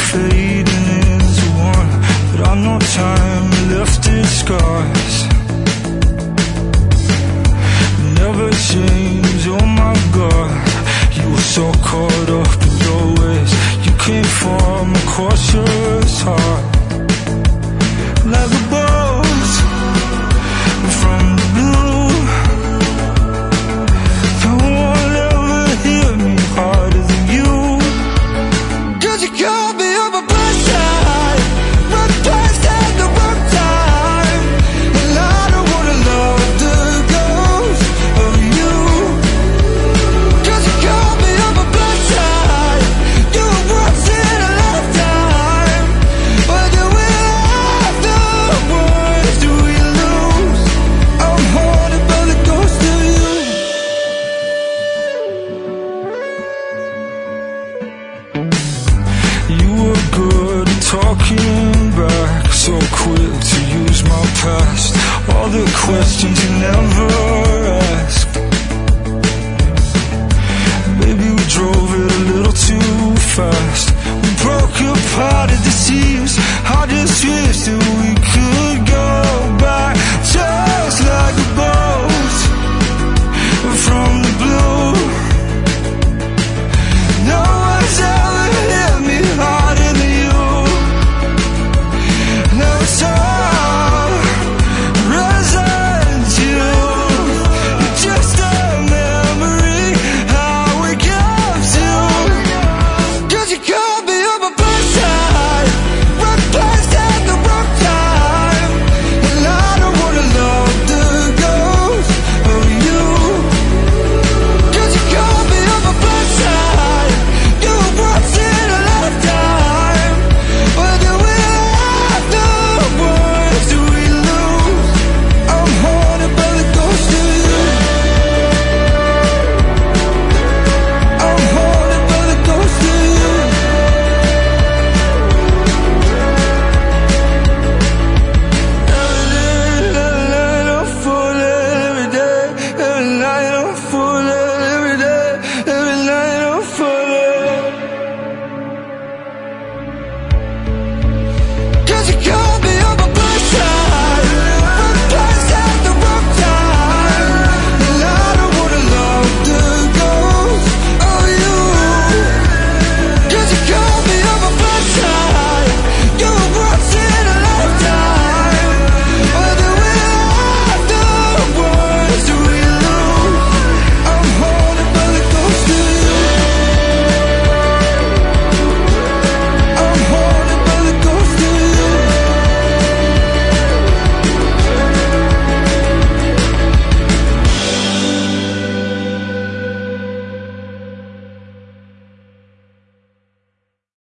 fading into one, but I know time left its scars. Never change, oh my God. You were so caught up in your ways. You came from a cautious heart, like a bolt from the blue. No one ever hit me harder than you. 'Cause you caught me on my blind side, wrong place at the wrong time, and I don't wanna love the ghost of you. 'Cause you caught me on my blind side, do it once in a lifetime, but do we afterwards, do we lose? I'm haunted by the ghost of you. You were good at talking back, so quick to use my past, all the questions you never asked. Maybe we drove it